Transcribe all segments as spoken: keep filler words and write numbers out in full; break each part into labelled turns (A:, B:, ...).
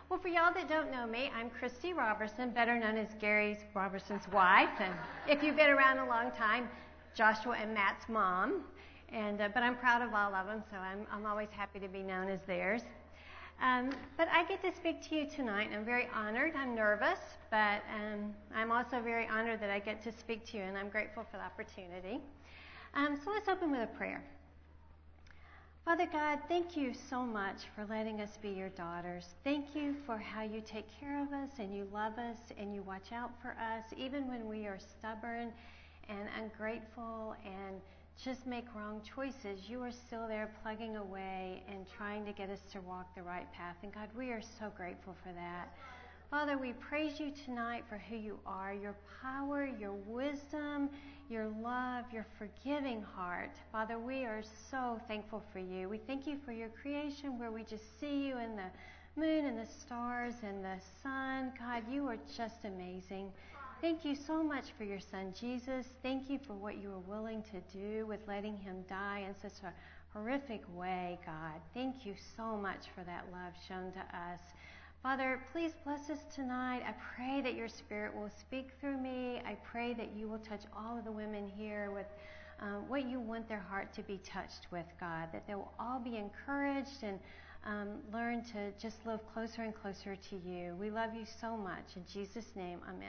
A: Well, for y'all that don't know me, I'm Christy Robertson, better known as Gary Robertson's wife. And if you've been around a long time, Joshua and Matt's mom. And uh, but I'm proud of all of them, so I'm, I'm always happy to be known as theirs. Um, but I get to speak to you tonight, and I'm very honored. I'm nervous, but um, I'm also very honored that I get to speak to you, and I'm grateful for the opportunity. Um, so let's open with a prayer. Father God, thank you so much for letting us be your daughters. Thank you for how you take care of us and you love us and you watch out for us, even when we are stubborn and ungrateful and just make wrong choices. You are still there plugging away and trying to get us to walk the right path. And God, we are so grateful for that. Father, we praise you tonight for who you are, your power, your wisdom, your love, your forgiving heart. Father, we are so thankful for you. We thank you for your creation where we just see you in the moon and the stars and the sun. God, you are just amazing. Thank you so much for your son, Jesus. Thank you for what you were willing to do with letting him die in such a horrific way, God. Thank you so much for that love shown to us. Father, please bless us tonight. I pray that your Spirit will speak through me. I pray that you will touch all of the women here with um, what you want their heart to be touched with, God, that they will all be encouraged and um, learn to just live closer and closer to you. We love you so much. In Jesus' name, amen.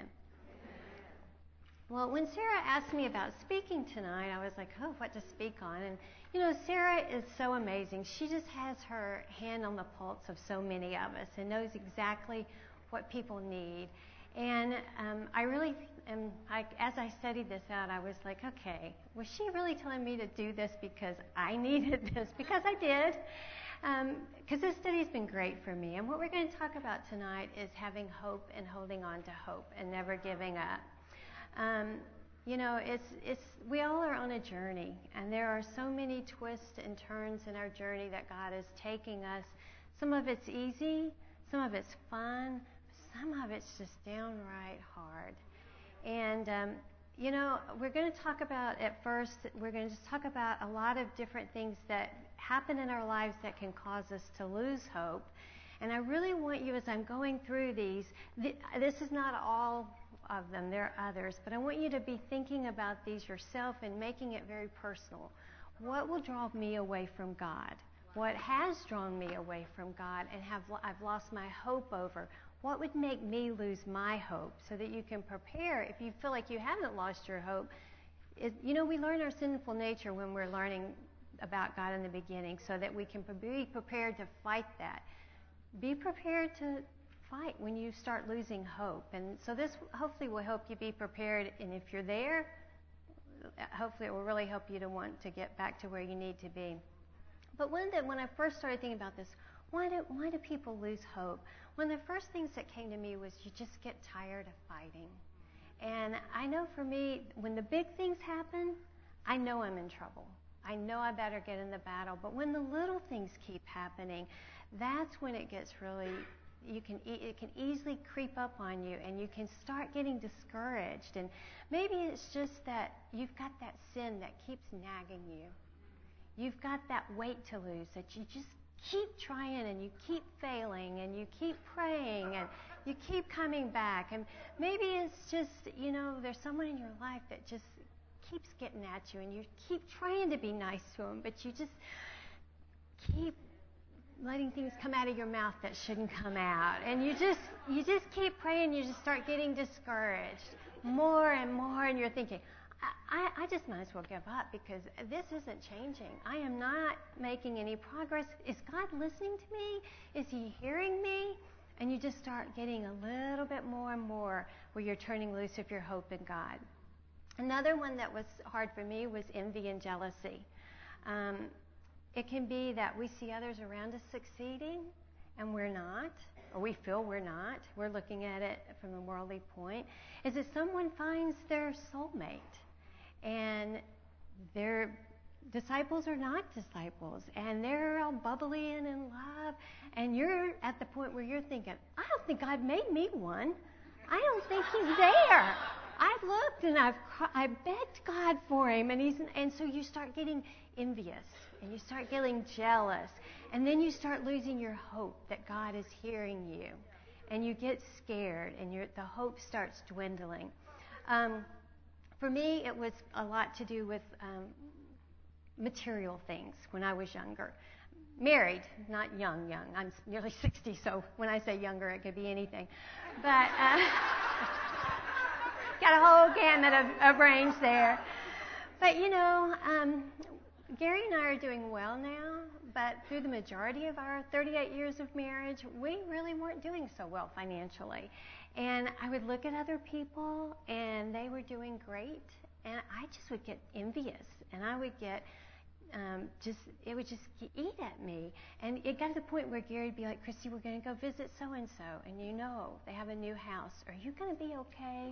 A: Well, when Sarah asked me about speaking tonight, I was like, oh, what to speak on? And, you know, Sarah is so amazing. She just has her hand on the pulse of so many of us and knows exactly what people need. And um, I really, am, I, as I studied this out, I was like, okay, was she really telling me to do this because I needed this? Because I did. Because um, this study has been great for me. And what we're going to talk about tonight is having hope and holding on to hope and never giving up. Um, you know, it's it's we all are on a journey, and there are so many twists and turns in our journey that God is taking us. Some of it's easy, some of it's fun, some of it's just downright hard. And um, you know, we're going to talk about at first. We're going to just talk about a lot of different things that happen in our lives that can cause us to lose hope. And I really want you, as I'm going through these, th- this is not all of them, there are others, but I want you to be thinking about these yourself and making it very personal. What will draw me away from God? What has drawn me away from God and have I've lost my hope over? What would make me lose my hope so that you can prepare if you feel like you haven't lost your hope? It, you know, we learn our sinful nature when we're learning about God in the beginning so that we can be prepared to fight that. Be prepared to fight when you start losing hope. And so this hopefully will help you be prepared. And if you're there, hopefully it will really help you to want to get back to where you need to be. But one that when I first started thinking about this, why do, why do people lose hope? One of the first things that came to me was you just get tired of fighting. And I know for me, when the big things happen, I know I'm in trouble. I know I better get in the battle. But when the little things keep happening, that's when it gets really, you can it can easily creep up on you, and you can start getting discouraged. And maybe it's just that you've got that sin that keeps nagging you. You've got that weight to lose that you just keep trying, and you keep failing, and you keep praying, and you keep coming back. And maybe it's just, you know, there's someone in your life that just keeps getting at you, and you keep trying to be nice to them, but you just keep letting things come out of your mouth that shouldn't come out. And you just you just keep praying, you just start getting discouraged more and more, and you're thinking, I, I, I just might as well give up because this isn't changing. I am not making any progress. Is God listening to me? Is he hearing me? And you just start getting a little bit more and more where you're turning loose of your hope in God. Another one that was hard for me was envy and jealousy. Um, It can be that we see others around us succeeding and we're not, or we feel we're not. We're looking at it from a worldly point. Is that someone finds their soulmate and their disciples are not disciples and they're all bubbly and in love, and you're at the point where you're thinking, I don't think God made me one. I don't think he's there. I've looked and I've I begged God for him, and he's and so you start getting envious and you start getting jealous, And then you start losing your hope that God is hearing you. And you get scared, and your, the hope starts dwindling. Um, for me, it was a lot to do with um, material things when I was younger. Married, not young, young. I'm nearly sixty, so when I say younger, it could be anything. But uh, got a whole gamut of, of range there. But, you know, um, Gary and I are doing well now, but through the majority of our thirty-eight years of marriage, we really weren't doing so well financially. And I would look at other people, and they were doing great, and I just would get envious, and I would get um, just, it would just eat at me. And it got to the point where Gary would be like, Christy, we're going to go visit so-and-so, and you know, they have a new house. Are you going to be okay?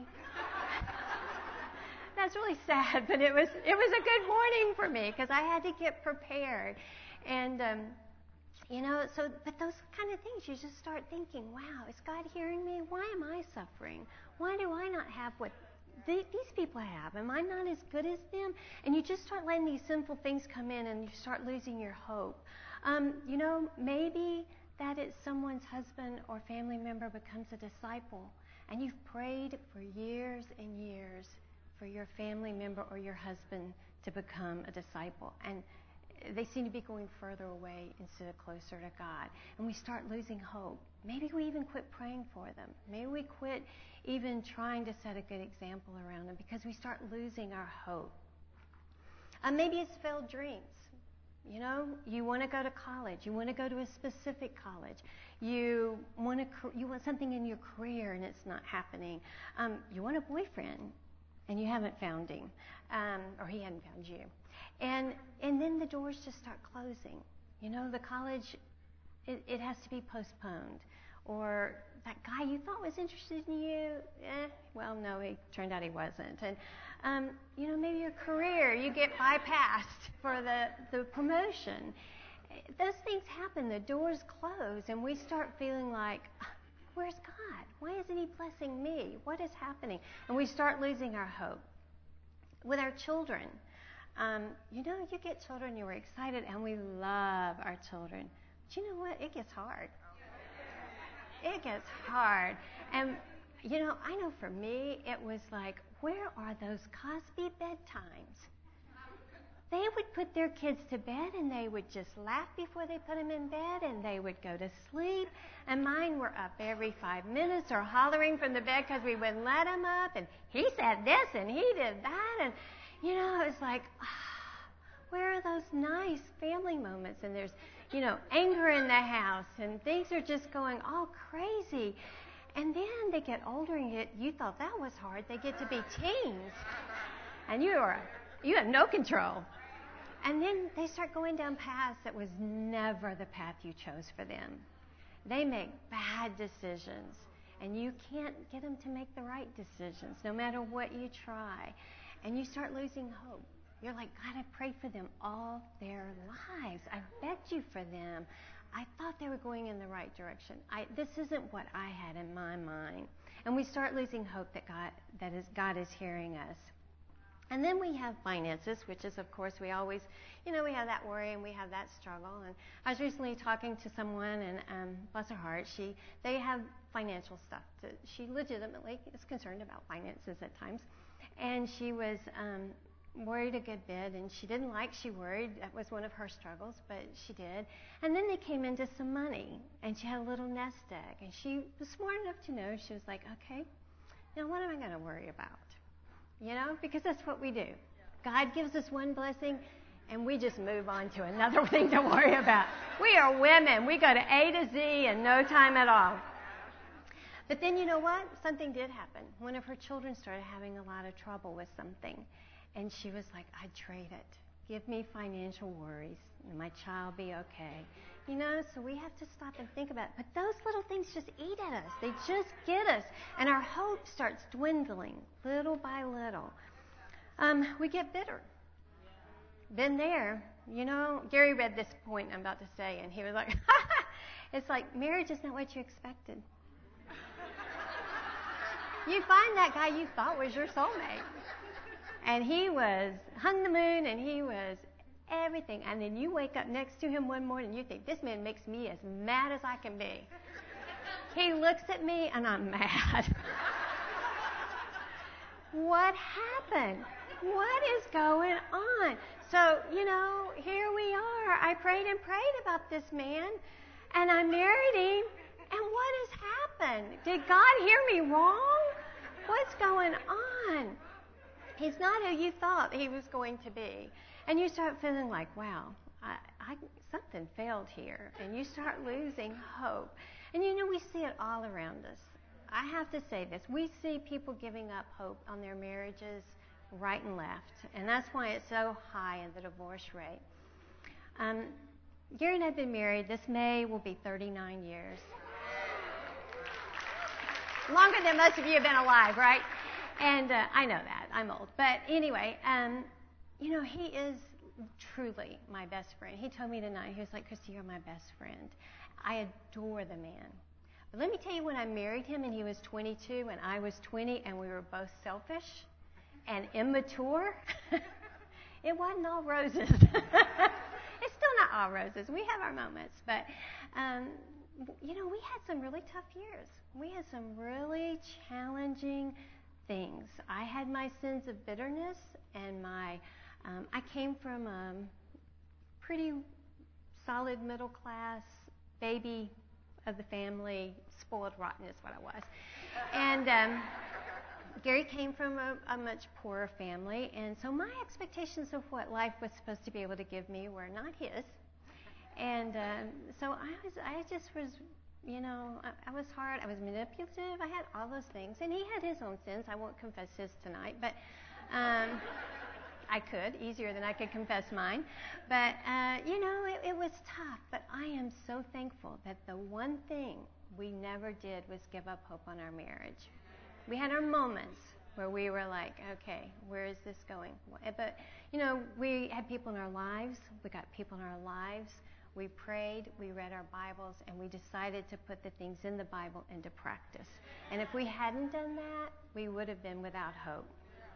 A: That's really sad, but it was it was a good morning for me because I had to get prepared. And, um, you know, so, but those kind of things, you just start thinking, wow, is God hearing me? Why am I suffering? Why do I not have what they, these people have? Am I not as good as them? And you just start letting these sinful things come in, and you start losing your hope. Um, you know, maybe that it's someone's husband or family member becomes a disciple, and you've prayed for years and years for your family member or your husband to become a disciple, and they seem to be going further away instead of closer to God. And we start losing hope. Maybe we even quit praying for them. Maybe we quit even trying to set a good example around them because we start losing our hope. Uh, maybe it's failed dreams. You know, you want to go to college. You want to go to a specific college. You want to, you want something in your career and it's not happening. Um, you want a boyfriend and you haven't found him, um, or he hadn't found you. And and then the doors just start closing. You know, the college, it, it has to be postponed. Or that guy you thought was interested in you, eh, well, no, it turned out he wasn't. And, um, you know, maybe your career, you get bypassed for the, the promotion. Those things happen. The doors close, and we start feeling like, where's God? Why isn't he blessing me? What is happening? And we start losing our hope. With our children, um, you know, you get children, you were excited, and we love our children. But you know what? It gets hard. It gets hard. And, you know, I know for me, it was like, where are those Cosby bedtimes? They would put their kids to bed, and they would just laugh before they put them in bed, and they would go to sleep. And mine were up every five minutes or hollering from the bed because we wouldn't let them up. And he said this, and he did that. And, you know, it was like, ah, where are those nice family moments? And there's, you know, anger in the house, and things are just going all crazy. And then they get older, and get, you thought that was hard. They get to be teens, and you are, you have no control. And then they start going down paths that was never the path you chose for them. They make bad decisions, and you can't get them to make the right decisions, no matter what you try. And you start losing hope. You're like, God, I prayed for them all their lives. I begged you for them. I thought they were going in the right direction. I, this isn't what I had in my mind. And we start losing hope that God, that is, God is hearing us. And then we have finances, which is, of course, we always, you know, we have that worry and we have that struggle. And I was recently talking to someone, and um, bless her heart, she they have financial stuff. To, she legitimately is concerned about finances at times. And she was um, worried a good bit, and she didn't like she worried. That was one of her struggles, but she did. And then they came into some money, and she had a little nest egg. And she was smart enough to know, she was like, okay, now what am I going to worry about? You know, because that's what we do. God gives us one blessing, and we just move on to another thing to worry about. We are women. We go to A to Z in no time at all. But then you know what? Something did happen. One of her children started having a lot of trouble with something, and she was like, I'd trade it. Give me financial worries, and my child be okay. You know, so we have to stop and think about it. But those little things just eat at us. They just get us. And our hope starts dwindling little by little. Um, we get bitter. Been there. You know, Gary read this point I'm about to say, and he was like, it's like marriage is not what you expected. You find that guy you thought was your soulmate. And he was hung the moon, and he was everything. And then you wake up next to him one morning and you think, this man makes me as mad as I can be. He looks at me and I'm mad. What happened? What is going on? So, you know, here we are. I prayed and prayed about this man, and I married him, and what has happened? Did God hear me wrong? What's going on? He's not who you thought he was going to be. And you start feeling like, wow, I, I, something failed here. And you start losing hope. And you know, we see it all around us. I have to say this. We see people giving up hope on their marriages right and left. And that's why it's so high in the divorce rate. Um, Gary and I have been married. This May will be thirty-nine years. Longer than most of you have been alive, right? And uh, I know that. I'm old. But anyway, um, you know, he is truly my best friend. He told me tonight, he was like, Christy, you're my best friend. I adore the man. But let me tell you, when I married him and he was twenty-two and I was twenty and we were both selfish and immature, it wasn't all roses. It's still not all roses. We have our moments. But, um, you know, we had some really tough years. We had some really challenging things. I had my sins of bitterness and my, um, I came from a pretty solid middle class, baby of the family, spoiled rotten is what I was. And um, Gary came from a, a much poorer family, and so my expectations of what life was supposed to be able to give me were not his. And um, so I was, I just was, you know, I, I was hard, I was manipulative, I had all those things, and he had his own sins. I won't confess his tonight, but um, I could, easier than I could confess mine. But, uh, you know, it, it was tough, but I am so thankful that the one thing we never did was give up hope on our marriage. We had our moments where we were like, okay, where is this going? But, you know, we had people in our lives. We got people in our lives. We prayed, we read our Bibles, and we decided to put the things in the Bible into practice. And if we hadn't done that, we would have been without hope.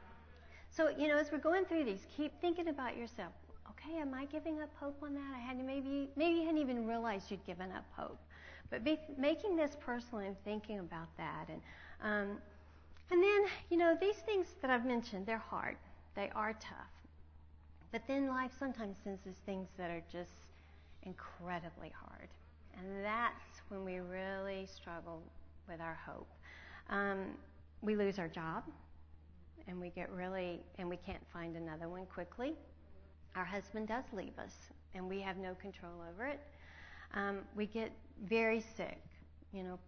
A: So, you know, as we're going through these, keep thinking about yourself. Okay, am I giving up hope on that? I hadn't, maybe, maybe you hadn't even realized you'd given up hope. But be, making this personal and thinking about that. And, um, and then, you know, these things that I've mentioned, they're hard. They are tough. But then life sometimes sends us things that are just incredibly hard. And that's when we really struggle with our hope. Um, we lose our job, and we get really, and we can't find another one quickly. Our husband does leave us, and we have no control over it. Um, we get very sick, you know,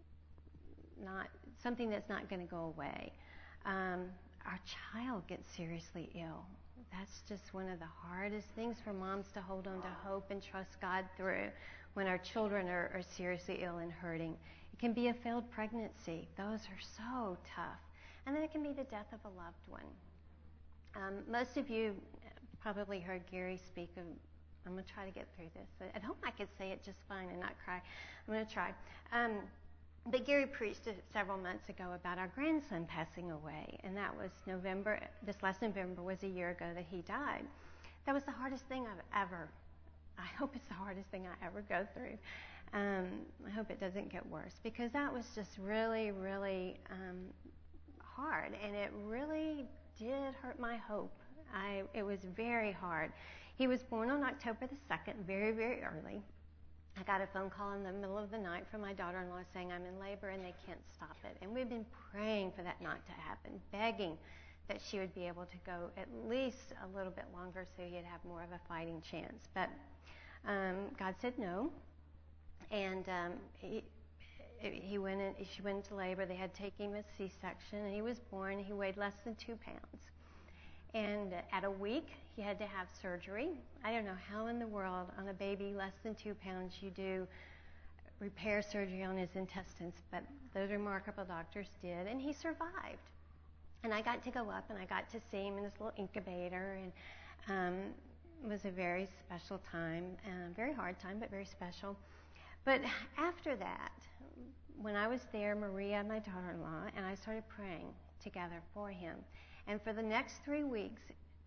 A: not something that's not going to go away. Um, our child gets seriously ill. That's just one of the hardest things for moms to hold on to hope and trust God through when our children are, are seriously ill and hurting. It can be a failed pregnancy. Those are so tough. And then it can be the death of a loved one. Um, most of you probably heard Gary speak of, I'm going to try to get through this. At home I could say it just fine and not cry. I'm going to try. Um, But Gary preached several months ago about our grandson passing away, and that was November, this last November was a year ago that he died. That was the hardest thing I've ever, I hope it's the hardest thing I ever go through. Um, I hope it doesn't get worse, because that was just really, really um, hard, and it really did hurt my hope. I, it was very hard. He was born on October the second, very, very early. I got a phone call in the middle of the night from my daughter-in-law saying I'm in labor and they can't stop it. And we've been praying for that not to happen, begging that she would be able to go at least a little bit longer so he'd have more of a fighting chance. But um, God said no, and um, he, he went in, she went into labor. They had to take him a C-section, and he was born. He weighed less than two pounds. And at a week, he had to have surgery. I don't know how in the world on a baby less than two pounds you do repair surgery on his intestines, but those remarkable doctors did, and he survived. And I got to go up, and I got to see him in this little incubator, and um, it was a very special time, uh, very hard time, but very special. But after that, when I was there, Maria, my daughter-in-law, and I started praying together for him. And for the next three weeks,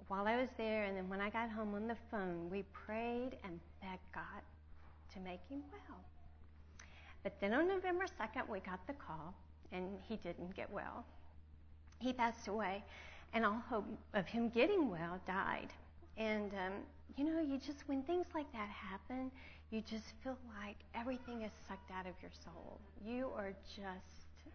A: while I was there, and then when I got home on the phone, we prayed and begged God to make him well. But then on November second, we got the call, and he didn't get well. He passed away, and all hope of him getting well died. And, um, you know, you just, when things like that happen, you just feel like everything is sucked out of your soul. You are just,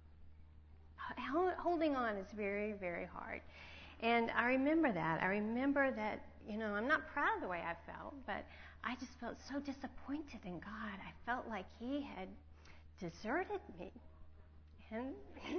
A: holding on is very, very hard. And I remember that. I remember that, you know, I'm not proud of the way I felt, but I just felt so disappointed in God. I felt like he had deserted me. And,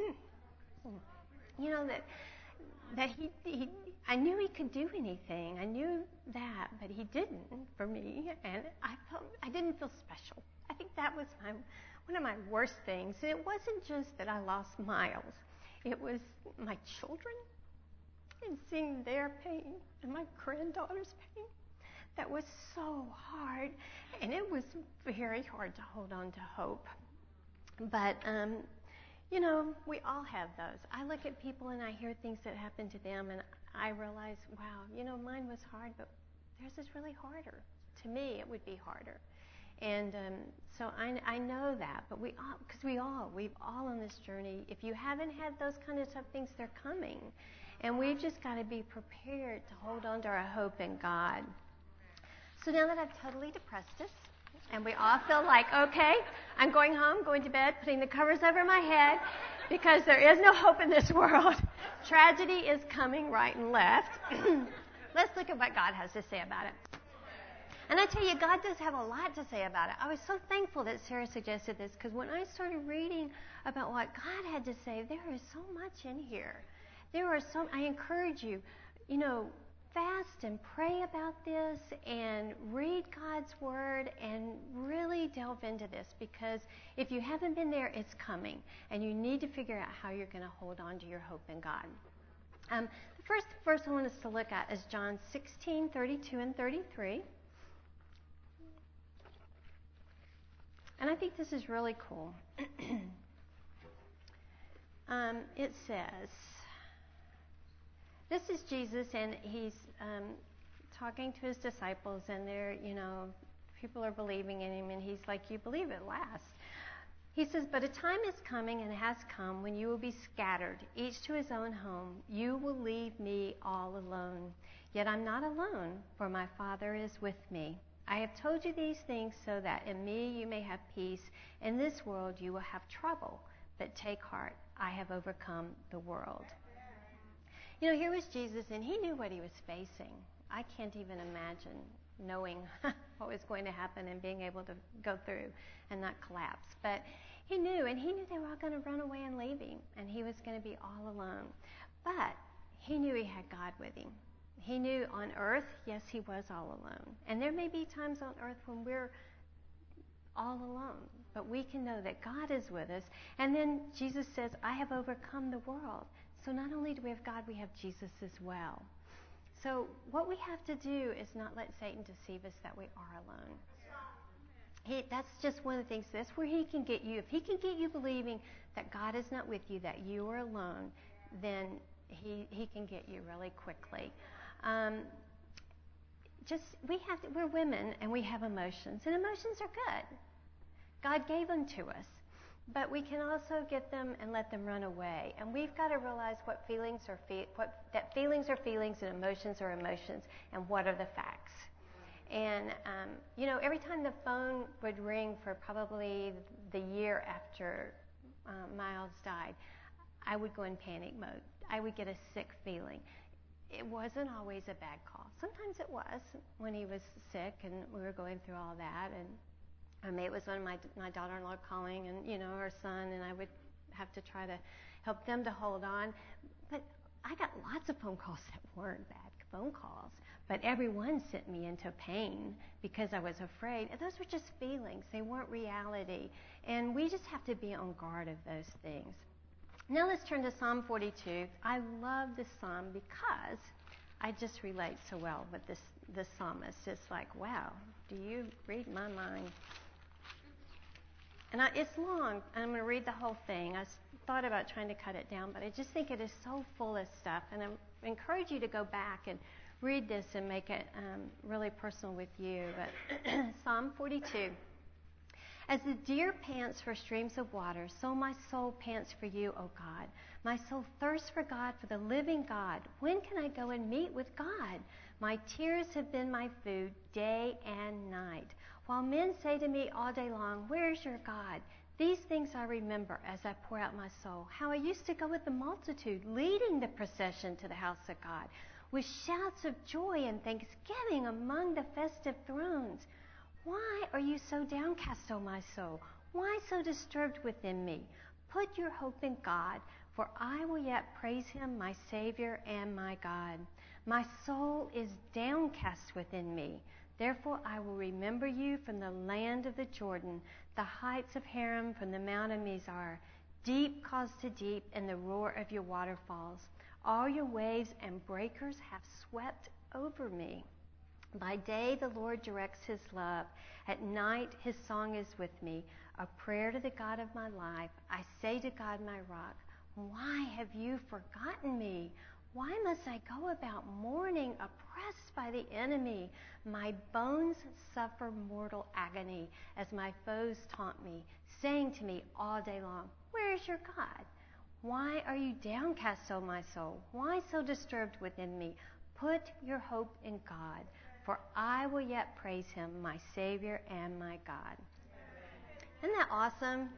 A: you know, that that he, he, I knew he could do anything. I knew that, but he didn't for me. And I felt, I didn't feel special. I think that was my, one of my worst things. And it wasn't just that I lost Miles. It was my children and seeing their pain and my granddaughter's pain. That was so hard. And it was very hard to hold on to hope. But, um, you know, we all have those. I look at people and I hear things that happen to them, and I realize, wow, you know, mine was hard, but theirs is really harder. To me, it would be harder. And um, so I, I know that, but we all, because we all, we've all on this journey, if you haven't had those kind of tough things, they're coming. And we've just got to be prepared to hold on to our hope in God. So now that I've totally depressed us, and we all feel like, okay, I'm going home, going to bed, putting the covers over my head, because there is no hope in this world. Tragedy is coming right and left. Let's look at what God has to say about it. And I tell you, God does have a lot to say about it. I was so thankful that Sarah suggested this, because when I started reading about what God had to say, there is so much in here. There are so, I encourage you, you know, fast and pray about this and read God's Word and really delve into this, because if you haven't been there, it's coming, and you need to figure out how you're going to hold on to your hope in God. Um, the first verse I want us to look at is John sixteen, thirty-two and thirty-three. And I think this is really cool. um, it says, this is Jesus, and he's um, talking to his disciples, and they're, you know, people are believing in him, and he's like, you believe at last. He says, but a time is coming and has come when you will be scattered, each to his own home. You will leave me all alone. Yet I'm not alone, for my Father is with me. I have told you these things so that in me you may have peace. In this world you will have trouble, but take heart, I have overcome the world. You know, here was Jesus, and he knew what he was facing. I can't even imagine knowing what was going to happen and being able to go through and not collapse. But he knew, and he knew they were all going to run away and leave him, and he was going to be all alone. But he knew he had God with him. He knew on earth, yes, he was all alone. And there may be times on earth when we're all alone, but we can know that God is with us. And then Jesus says, I have overcome the world. So not only do we have God, we have Jesus as well. So what we have to do is not let Satan deceive us that we are alone. He, that's just one of the things. That's where he can get you. If he can get you believing that God is not with you, that you are alone, then he he can get you really quickly. Um, just we have to, we're women, and we have emotions, and emotions are good. God gave them to us. But we can also get them and let them run away. And we've got to realize what feelings are fe- what, that feelings are feelings and emotions are emotions, and what are the facts. And, um, you know, every time the phone would ring for probably the year after uh, Miles died, I would go in panic mode. I would get a sick feeling. It wasn't always a bad call. Sometimes it was when he was sick and we were going through all that. And I mean, it was when my my daughter-in-law calling, and you know, her son, and I would have to try to help them to hold on. But I got lots of phone calls that weren't bad phone calls, but everyone sent me into pain because I was afraid. And those were just feelings; they weren't reality. And we just have to be on guard of those things. Now let's turn to Psalm forty-two. I love this psalm because I just relate so well with this this psalmist. It's like, wow, do you read my mind? And I, it's long, and I'm going to read the whole thing. I thought about trying to cut it down, but I just think it is so full of stuff. And I encourage you to go back and read this and make it um, really personal with you. But Psalm forty-two. As the deer pants for streams of water, so my soul pants for you, O God. My soul thirsts for God, for the living God. When can I go and meet with God? My tears have been my food day and night. While men say to me all day long, where is your God? These things I remember as I pour out my soul. How I used to go with the multitude, leading the procession to the house of God, with shouts of joy and thanksgiving among the festive thrones. Why are you so downcast, O my soul? Why so disturbed within me? Put your hope in God, for I will yet praise him, my Savior and my God. My soul is downcast within me. Therefore I will remember you from the land of the Jordan, the heights of Hermon, from the mount of Mizar. Deep calls to deep in the roar of your waterfalls. All your waves and breakers have swept over me. By day the Lord directs his love. At night his song is with me, a prayer to the God of my life. I say to God my rock, why have you forgotten me? Why must I go about mourning, oppressed by the enemy? My bones suffer mortal agony as my foes taunt me, saying to me all day long, where is your God? Why are you downcast, O my soul? Why so disturbed within me? Put your hope in God, for I will yet praise him, my Savior and my God. Isn't that awesome?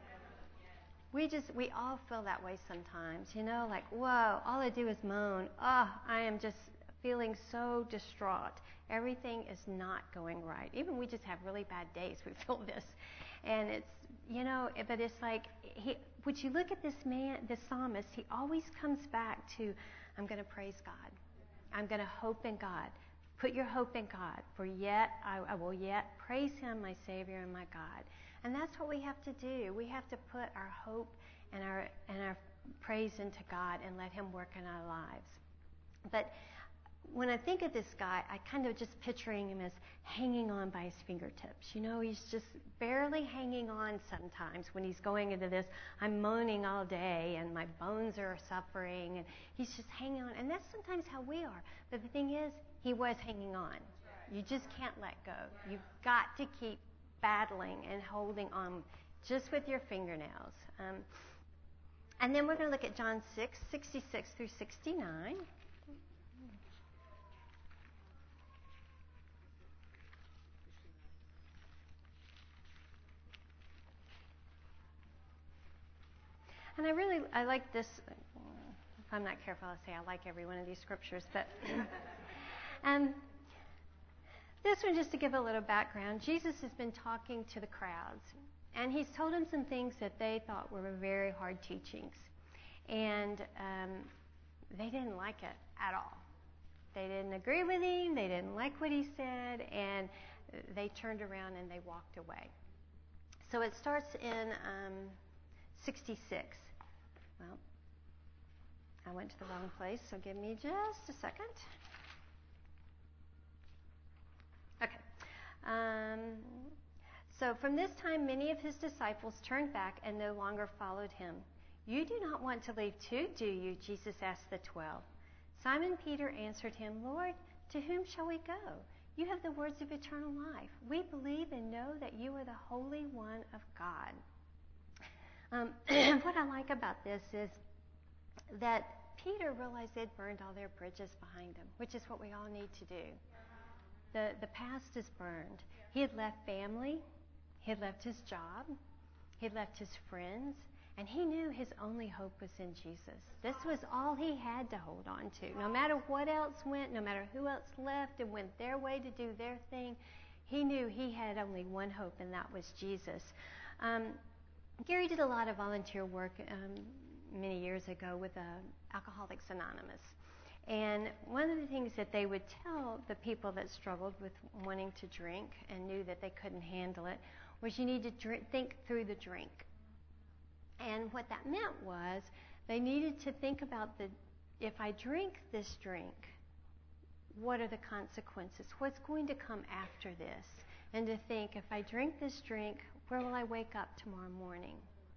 A: We just, we all feel that way sometimes, you know, like, whoa, all I do is moan. Oh, I am just feeling so distraught. Everything is not going right. Even we just have really bad days. We feel this. And it's, you know, but it's like, he, would you look at this man, this psalmist, he always comes back to, I'm going to praise God. I'm going to hope in God. Put your hope in God, for yet I, I will yet praise him, my Savior and my God. And that's what we have to do. We have to put our hope and our and our praise into God and let him work in our lives. But when I think of this guy, I kind of just picturing him as hanging on by his fingertips. You know, he's just barely hanging on sometimes when he's going into this, I'm moaning all day and my bones are suffering, and he's just hanging on. And that's sometimes how we are. But the thing is, he was hanging on. You just can't let go. You've got to keep battling and holding on just with your fingernails. Um, and then we're going to look at John six, sixty-six through sixty-nine. And I really, I like this. If I'm not careful, I'll say I like every one of these scriptures. But um, this one, just to give a little background, Jesus has been talking to the crowds. And he's told them some things that they thought were very hard teachings. And um, they didn't like it at all. They didn't agree with him. They didn't like what he said. And they turned around and they walked away. So it starts in um, sixty-six. Well, I went to the wrong place, so give me just a second. Okay. Um, so from this time, many of his disciples turned back and no longer followed him. You do not want to leave too, do you? Jesus asked the twelve. Simon Peter answered him, Lord, to whom shall we go? You have the words of eternal life. We believe and know that you are the Holy One of God. Um, what I like about this is that Peter realized they'd burned all their bridges behind them, which is what we all need to do. The, the past is burned. He had left family. He had left his job. He had left his friends. And he knew his only hope was in Jesus. This was all he had to hold on to. No matter what else went, no matter who else left and went their way to do their thing, he knew he had only one hope, and that was Jesus. Um, Gary did a lot of volunteer work um, many years ago with uh, Alcoholics Anonymous. And one of the things that they would tell the people that struggled with wanting to drink and knew that they couldn't handle it was you need to drink, think through the drink. And what that meant was they needed to think about the, if I drink this drink, what are the consequences? What's going to come after this? And to think, if I drink this drink, where will I wake up tomorrow morning?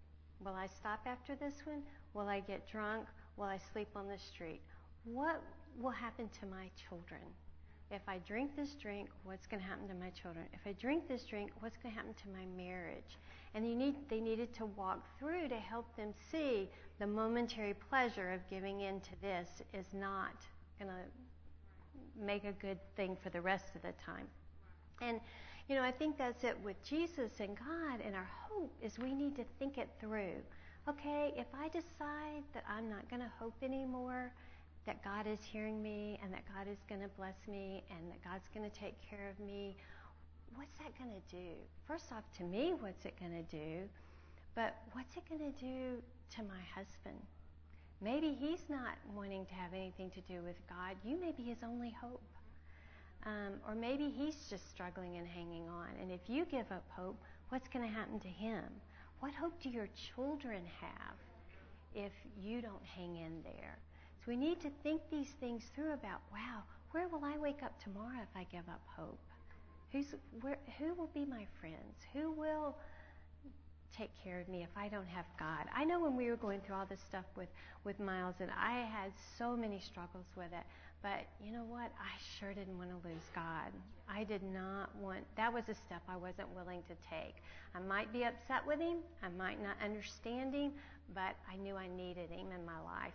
A: Will I stop after this one? Will I get drunk? Will I sleep on the street? What will happen to my children? If I drink this drink, what's going to happen to my children? If I drink this drink, what's going to happen to my marriage? And you need, they needed to walk through to help them see the momentary pleasure of giving in to this is not going to make a good thing for the rest of the time. And, you know, I think that's it with Jesus and God, and our hope is we need to think it through. Okay, if I decide that I'm not going to hope anymore, that God is hearing me and that God is going to bless me and that God's going to take care of me, what's that going to do? First off, to me, what's it going to do? But what's it going to do to my husband? Maybe he's not wanting to have anything to do with God. You may be his only hope. Um, or maybe he's just struggling and hanging on. And if you give up hope, what's going to happen to him? What hope do your children have if you don't hang in there? So we need to think these things through about, wow, where will I wake up tomorrow if I give up hope? Who's, where, who will be my friends? Who will take care of me if I don't have God? I know when we were going through all this stuff with, with Miles, and I had so many struggles with it, but you know what? I sure didn't want to lose God. I did not want, that was a step I wasn't willing to take. I might be upset with him, I might not understand him, but I knew I needed him in my life.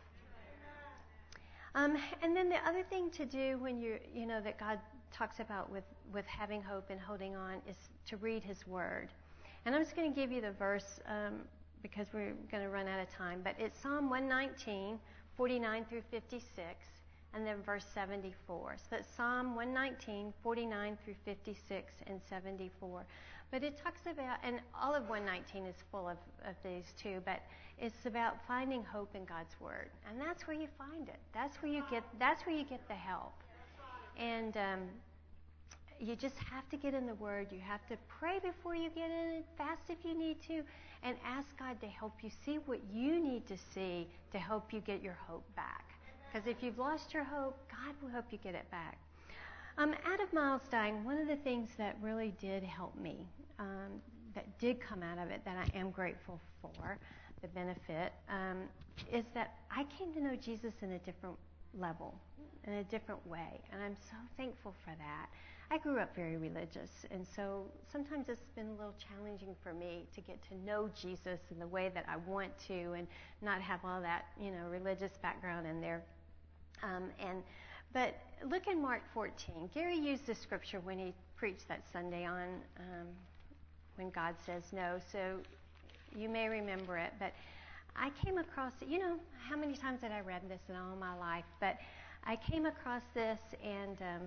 A: Um, and then the other thing to do when you you know that God talks about with, with having hope and holding on is to read His Word. And I'm just going to give you the verse um, because we're going to run out of time. But it's Psalm one nineteen, forty-nine through fifty-six, and then verse seventy-four. So that's Psalm one nineteen, forty-nine through fifty-six, and seventy-four. But it talks about, and all of one nineteen is full of, of these too, but it's about finding hope in God's Word. And that's where you find it. That's where you get, that's where you get the help. And um, you just have to get in the Word. You have to pray before you get in it, fast if you need to, and ask God to help you see what you need to see to help you get your hope back. Because if you've lost your hope, God will help you get it back. Um, out of Miles dying, one of the things that really did help me, um, that did come out of it, that I am grateful for, the benefit, um, is that I came to know Jesus in a different level, in a different way, and I'm so thankful for that. I grew up very religious, and so sometimes it's been a little challenging for me to get to know Jesus in the way that I want to, and not have all that, you know, religious background in there. Um, and but look in Mark fourteen. Gary used this scripture when he preached that Sunday on um, when God says no. So you may remember it, but I came across it. You know, how many times had I read this in all my life? But I came across this, and um,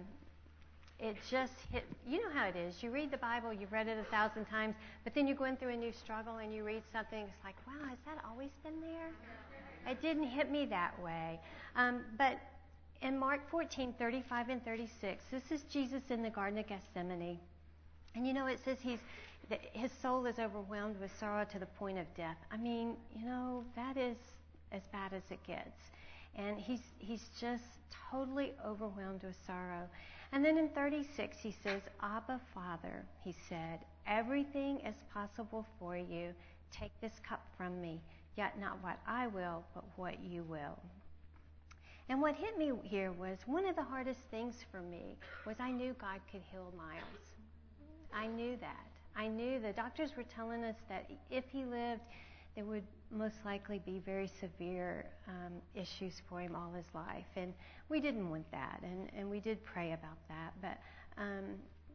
A: it just hit. You know how it is. You read the Bible, you've read it a thousand times, but then you're going through a new struggle, and you read something. It's like, wow, has that always been there? It didn't hit me that way. Um, but in Mark fourteen, thirty-five and thirty-six, this is Jesus in the Garden of Gethsemane. And you know, it says he's that his soul is overwhelmed with sorrow to the point of death. I mean, you know, that is as bad as it gets. And he's he's just totally overwhelmed with sorrow. And then in thirty-six, he says, Abba, Father, he said, everything is possible for you. Take this cup from me, yet not what I will, but what you will. And what hit me here was one of the hardest things for me was I knew God could heal Miles. I knew that. I knew the doctors were telling us that if he lived, there would most likely be very severe um, issues for him all his life. And we didn't want that, and, and we did pray about that. But um,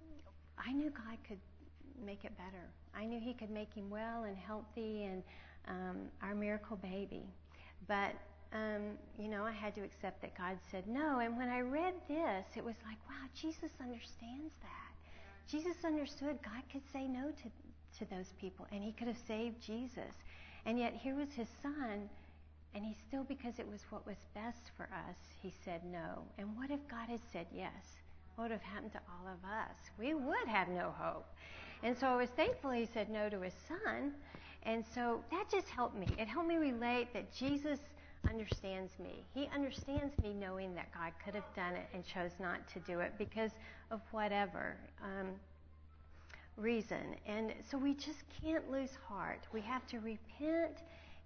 A: I knew God could make it better. I knew he could make him well and healthy and um, our miracle baby. But Um, you know, I had to accept that God said no. And when I read this, it was like, wow, Jesus understands that. Jesus understood God could say no to, to those people, and he could have saved Jesus. And yet here was his son, and he still, because it was what was best for us, he said no. And what if God had said yes? What would have happened to all of us? We would have no hope. And so I was thankful he said no to his son. And so that just helped me. It helped me relate that Jesus understands me. He understands me knowing that God could have done it and chose not to do it because of whatever um, reason. And so we just can't lose heart. We have to repent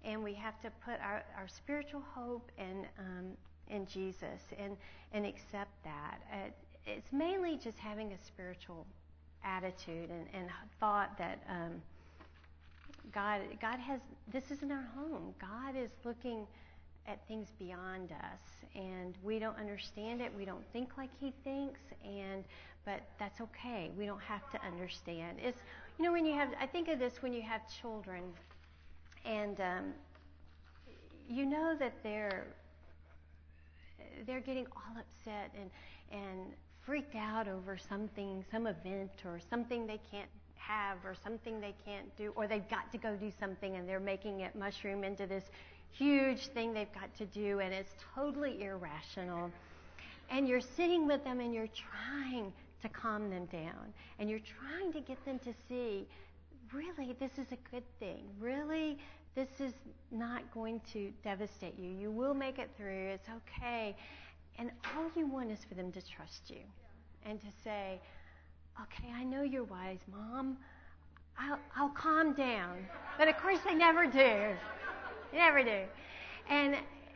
A: and we have to put our, our spiritual hope in um, in Jesus and and accept that. It, it's mainly just having a spiritual attitude and, and thought that um, God God has this isn't our home. God is looking at things beyond us, and we don't understand it. We don't think like He thinks, and but that's okay. We don't have to understand. It's you know when you have I think of this when you have children, and um, you know that they're they're getting all upset and and freaked out over something, some event or something they can't have or something they can't do, or they've got to go do something and they're making it mushroom into this huge thing they've got to do, and it's totally irrational. And you're sitting with them and you're trying to calm them down, and you're trying to get them to see, really, this is a good thing. Really, this is not going to devastate you. You will make it through. It's okay. And all you want is for them to trust you and to say, okay, I know you're wise, Mom. I'll, I'll calm down. But of course they never do. They never do. And uh,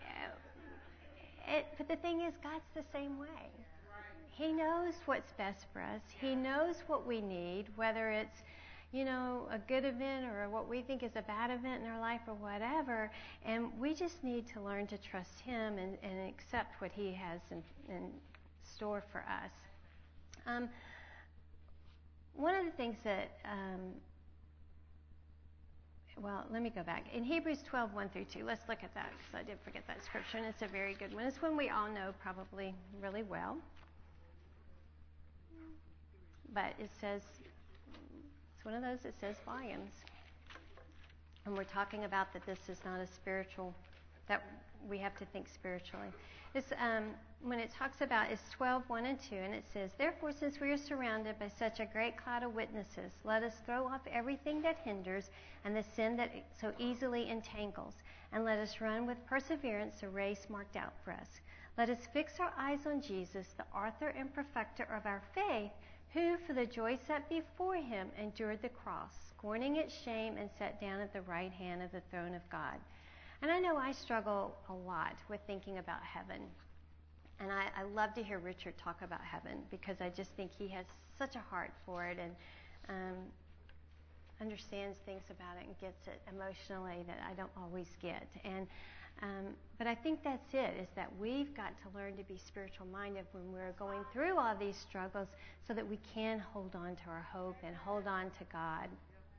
A: it, but the thing is, God's the same way. He knows what's best for us. He knows what we need, whether it's, you know, a good event or what we think is a bad event in our life or whatever. And we just need to learn to trust Him and, and accept what He has in, in store for us. Um, one of the things that, um, well, let me go back. In Hebrews twelve, one through two, let's look at that because I did forget that scripture, and it's a very good one. It's one we all know probably really well. But it says, it's one of those that says volumes. And we're talking about that this is not a spiritual, that we have to think spiritually. It's, um, when it talks about, it's twelve, one and two, and it says, therefore, since we are surrounded by such a great cloud of witnesses, let us throw off everything that hinders and the sin that so easily entangles, and let us run with perseverance the race marked out for us. Let us fix our eyes on Jesus, the author and perfecter of our faith, who, for the joy set before Him, endured the cross, scorning its shame, and sat down at the right hand of the throne of God. And I know I struggle a lot with thinking about heaven. And I, I love to hear Richard talk about heaven because I just think he has such a heart for it and um, understands things about it and gets it emotionally that I don't always get. And um, but I think that's it, is that we've got to learn to be spiritual minded when we're going through all these struggles so that we can hold on to our hope and hold on to God.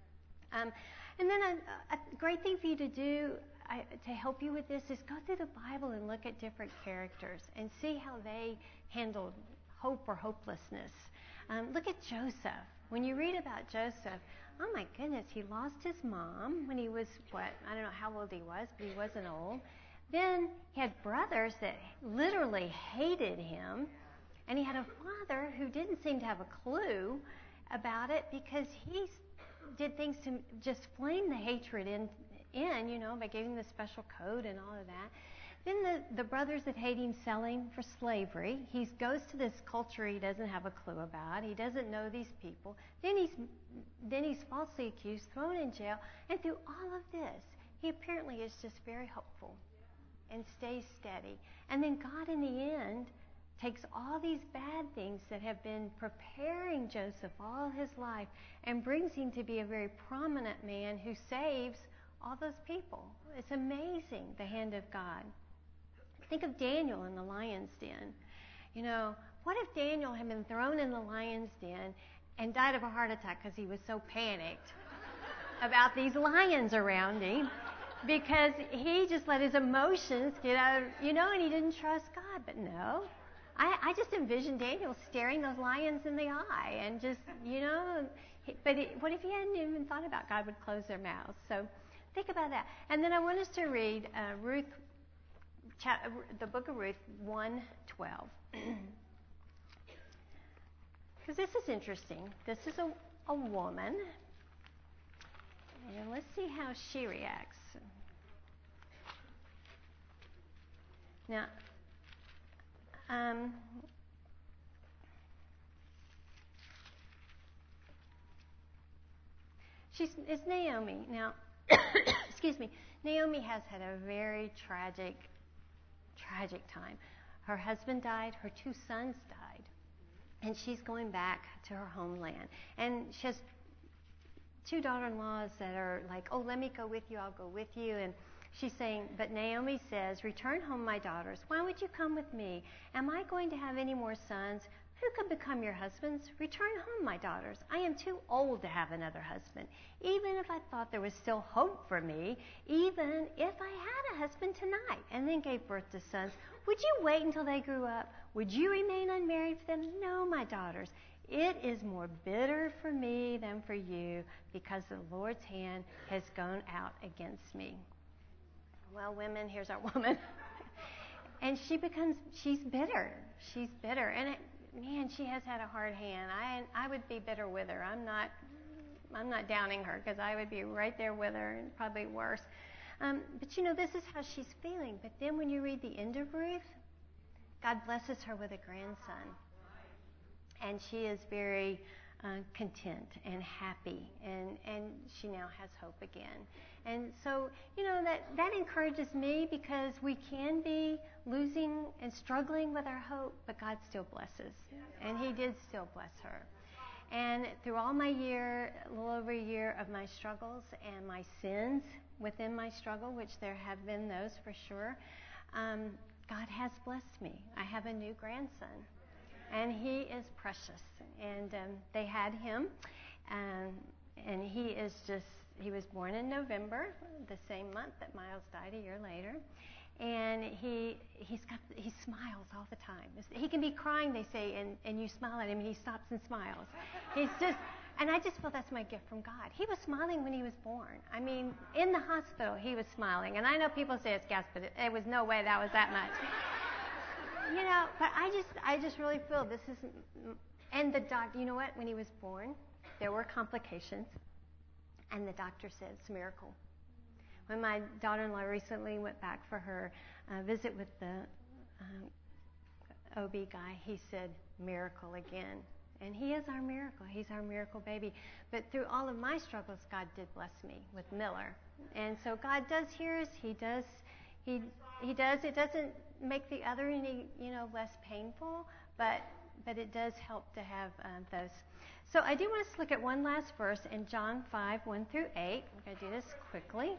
A: Um, and then a, a great thing for you to do I, to help you with this is go through the Bible and look at different characters and see how they handled hope or hopelessness. Um, look at Joseph. When you read about Joseph, oh my goodness, he lost his mom when he was, what, I don't know how old he was, but he wasn't old. Then he had brothers that literally hated him, and he had a father who didn't seem to have a clue about it because he did things to just flame the hatred in, in, you know, by giving the special code and all of that. Then the, the brothers that hate him selling for slavery. He goes to this culture he doesn't have a clue about. He doesn't know these people. Then he's then he's falsely accused, thrown in jail. And through all of this, he apparently is just very hopeful and stays steady. And then God, in the end, takes all these bad things that have been preparing Joseph all his life and brings him to be a very prominent man who saves all those people. It's amazing, the hand of God. Think of Daniel in the lion's den. You know, what if Daniel had been thrown in the lion's den and died of a heart attack because he was so panicked about these lions around him because he just let his emotions get out of, you know, and he didn't trust God. But no, I, I just envisioned Daniel staring those lions in the eye and just, you know, but it, what if he hadn't even thought about God would close their mouths? So think about that. And then I want us to read uh, Ruth, the book of Ruth, one twelve. Because this is interesting. This is a, a woman. And let's see how she reacts. Now, um, she's, it's Naomi. Now, excuse me. Naomi has had a very tragic, tragic time. Her husband died, her two sons died, and she's going back to her homeland. And she has two daughter-in-laws that are like, oh, let me go with you, I'll go with you. And she's saying, but Naomi says, return home, my daughters. Why would you come with me? Am I going to have any more sons? Who could become your husbands? Return home, my daughters. I am too old to have another husband. Even if I thought there was still hope for me, even if I had a husband tonight and then gave birth to sons, would you wait until they grew up? Would you remain unmarried for them? No, my daughters. It is more bitter for me than for you because the Lord's hand has gone out against me. Well, women, here's our woman. And she becomes, she's bitter. She's bitter. And it, man, she has had a hard hand. I I would be bitter with her. I'm not I'm not downing her because I would be right there with her and probably worse. Um, but you know, this is how she's feeling. But then when you read the end of Ruth, God blesses her with a grandson. And she is very uh, content and happy, and, and she now has hope again. And so, you know, that, that encourages me because we can be losing and struggling with our hope, but God still blesses. And He did still bless her. And through all my year, a little over a year of my struggles and my sins within my struggle, which there have been those for sure, um, God has blessed me. I have a new grandson. And he is precious. And um, they had him. Um, and he is just, he was born in November, the same month that Miles died a year later. And he he's got he smiles all the time. He can be crying, they say, and, and you smile at him and he stops and smiles. He's just, and I just feel that's my gift from God. He was smiling when he was born. I mean, in the hospital, he was smiling. And I know people say it's gas, but it, it was no way that was that much. You know, but I just, I just really feel this is, and the doctor, you know what? When he was born, there were complications, and the doctor said it's a miracle. When my daughter-in-law recently went back for her uh, visit with the um, O B guy, he said miracle again, and he is our miracle. He's our miracle baby. But through all of my struggles, God did bless me with Miller, and so God does hear us. He does, he, he does. It doesn't make the other any, you know, less painful, but but it does help to have um, those. So I do want us to look at one last verse in John five, one through eight. I'm going to do this quickly.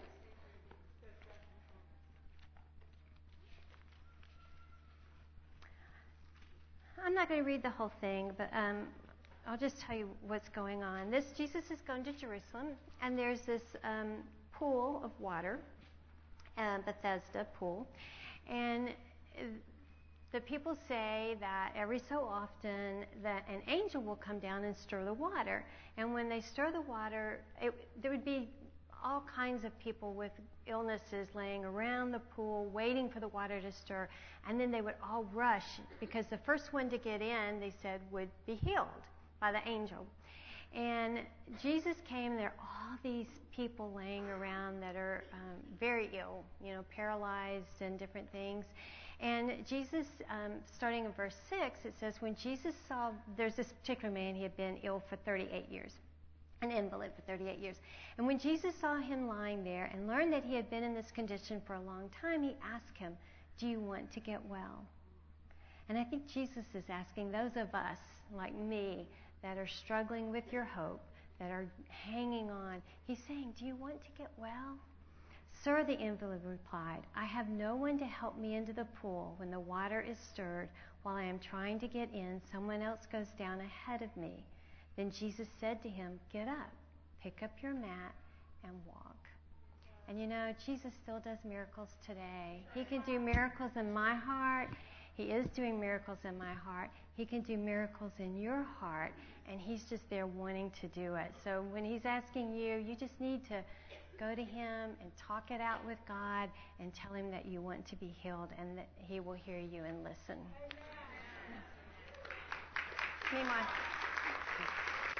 A: I'm not going to read the whole thing, but um, I'll just tell you what's going on. This Jesus is going to Jerusalem, and there's this um, pool of water, uh, Bethesda pool, and the people say that every so often that an angel will come down and stir the water. And when they stir the water, it, there would be all kinds of people with illnesses laying around the pool waiting for the water to stir. And then they would all rush because the first one to get in, they said, would be healed by the angel. And Jesus came, there are all these people laying around that are um, very ill, you know, paralyzed and different things. And Jesus, um, starting in verse six, it says, when Jesus saw, there's this particular man, he had been ill for thirty-eight years, an invalid for thirty-eight years. And when Jesus saw him lying there and learned that he had been in this condition for a long time, he asked him, do you want to get well? And I think Jesus is asking those of us, like me, that are struggling with your hope, that are hanging on, he's saying, do you want to get well? Sir, the invalid replied, I have no one to help me into the pool when the water is stirred. While I am trying to get in, someone else goes down ahead of me. Then Jesus said to him, get up, pick up your mat, and walk. And you know, Jesus still does miracles today. He can do miracles in my heart. He is doing miracles in my heart. He can do miracles in your heart, and he's just there wanting to do it. So when he's asking you, you just need to go to him and talk it out with God and tell him that you want to be healed and that he will hear you and listen. Amen.